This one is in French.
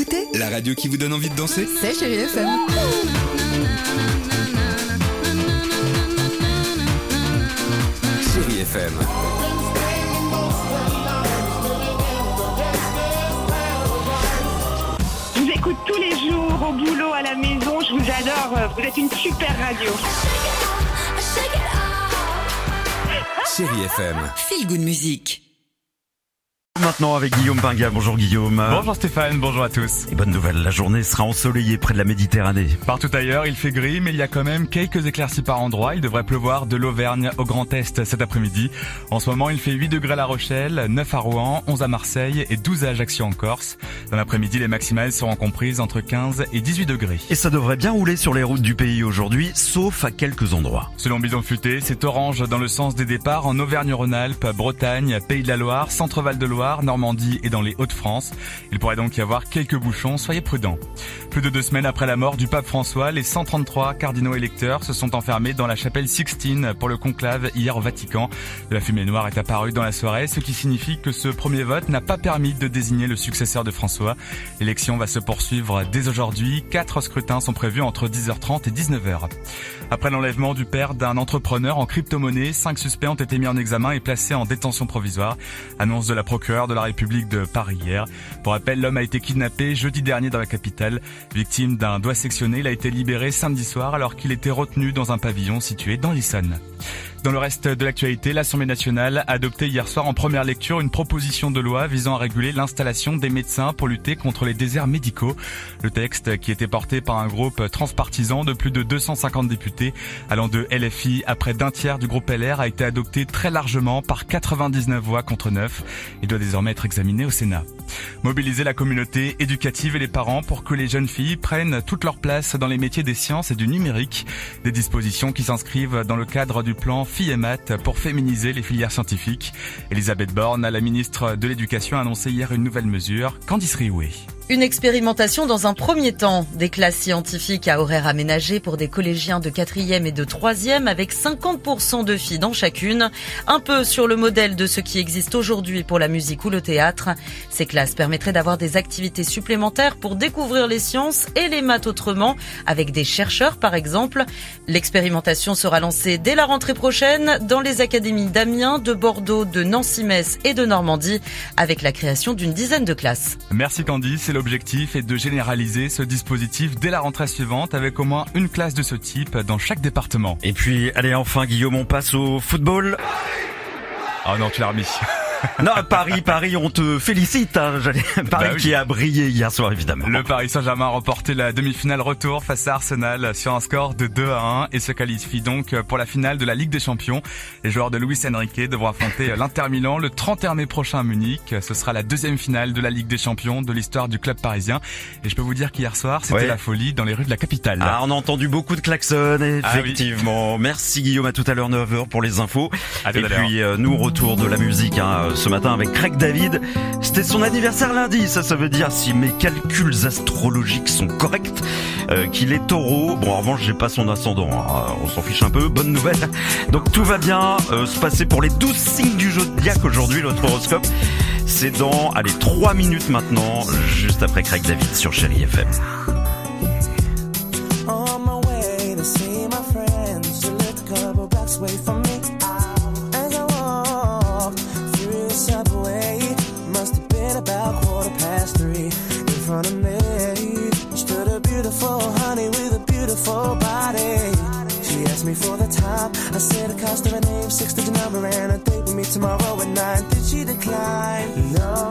écoutez La radio qui vous donne envie de danser? C'est Chérie FM. Chérie FM. Je vous écoute tous les jours, au boulot, à la maison, je vous adore, vous êtes une super radio. Chérie FM. Feel Good Music. Maintenant avec Guillaume Pinga. Bonjour Guillaume. Bonjour Stéphane, bonjour à tous. Et bonne nouvelle, la journée sera ensoleillée près de la Méditerranée. Partout ailleurs, il fait gris, mais il y a quand même quelques éclaircies par endroits. Il devrait pleuvoir de l'Auvergne au Grand Est cet après-midi. En ce moment, il fait 8 degrés à La Rochelle, 9 à Rouen, 11 à Marseille et 12 à Ajaccio en Corse. Dans l'après-midi, les maximales seront comprises entre 15 et 18 degrés. Et ça devrait bien rouler sur les routes du pays aujourd'hui, sauf à quelques endroits. Selon Bidon Futé, c'est orange dans le sens des départs en Auvergne-Rhône-Alpes, Bretagne, Pays de la Loire, Centre-Val de Loire, Normandie et dans les Hauts-de-France. Il pourrait donc y avoir quelques bouchons, soyez prudents. Plus de 2 semaines après la mort du pape François, les 133 cardinaux électeurs se sont enfermés dans la chapelle Sixtine pour le conclave hier au Vatican. De la fumée noire est apparue dans la soirée, ce qui signifie que ce premier vote n'a pas permis de désigner le successeur de François. L'élection va se poursuivre dès aujourd'hui. 4 scrutins sont prévus entre 10h30 et 19h. Après l'enlèvement du père d'un entrepreneur en crypto-monnaie, 5 suspects ont été mis en examen et placés en détention provisoire. Annonce de la procureure de la République de Paris hier. Pour rappel, l'homme a été kidnappé jeudi dernier dans la capitale. Victime d'un doigt sectionné, il a été libéré samedi soir alors qu'il était retenu dans un pavillon situé dans l'Essonne. Dans le reste de l'actualité, l'Assemblée nationale a adopté hier soir en première lecture une proposition de loi visant à réguler l'installation des médecins pour lutter contre les déserts médicaux. Le texte, qui était porté par un groupe transpartisan de plus de 250 députés, allant de LFI à près d'un tiers du groupe LR, a été adopté très largement par 99 voix contre 9. Il doit désormais être examiné au Sénat. Mobiliser la communauté éducative et les parents pour que les jeunes filles prennent toute leur place dans les métiers des sciences et du numérique. Des dispositions qui s'inscrivent dans le cadre du plan Filles et Maths pour féminiser les filières scientifiques. Elisabeth Borne, la ministre de l'Éducation, a annoncé hier une nouvelle mesure. Candice Rioué. Une expérimentation dans un premier temps. Des classes scientifiques à horaires aménagés pour des collégiens de 4e et de 3e avec 50% de filles dans chacune. Un peu sur le modèle de ce qui existe aujourd'hui pour la musique ou le théâtre. Ces classes permettraient d'avoir des activités supplémentaires pour découvrir les sciences et les maths autrement, avec des chercheurs par exemple. L'expérimentation sera lancée dès la rentrée prochaine dans les académies d'Amiens, de Bordeaux, de Nancy-Metz et de Normandie, avec la création d'une dizaine de classes. Merci Candice. L'objectif est de généraliser ce dispositif dès la rentrée suivante avec au moins une classe de ce type dans chaque département. Et puis, allez enfin Guillaume, on passe au football. Oh non, tu l'as remis. Non, Paris, on te félicite. Paris oui. Qui a brillé hier soir, évidemment. Le Paris Saint-Germain a remporté la demi-finale retour face à Arsenal sur un score de 2-1 et se qualifie donc pour la finale de la Ligue des Champions. Les joueurs de Luis Enrique devront affronter l'Inter Milan le 31 mai prochain à Munich. Ce sera la 2e finale de la Ligue des Champions de l'histoire du club parisien. Et je peux vous dire qu'hier soir, c'était la folie dans les rues de la capitale. Ah, on a entendu beaucoup de klaxons, effectivement. Oui. Merci Guillaume, à tout à l'heure 9h pour les infos. Et puis nous, retour de la musique ce matin avec Craig David. C'était son anniversaire lundi, ça veut dire, si mes calculs astrologiques sont corrects, qu'il est taureau. Bon, en revanche, j'ai pas son ascendant, on s'en fiche un peu, bonne nouvelle. Donc tout va bien se passer pour les 12 signes du zodiaque aujourd'hui, notre horoscope. C'est dans, 3 minutes maintenant, juste après Craig David sur Chérie FM. About 3:15 in front of me, stood a beautiful honey with a beautiful body. She asked me for the time, I said the cost of her name, 6-digit number, and a date with me tomorrow at 9. Did she decline? No.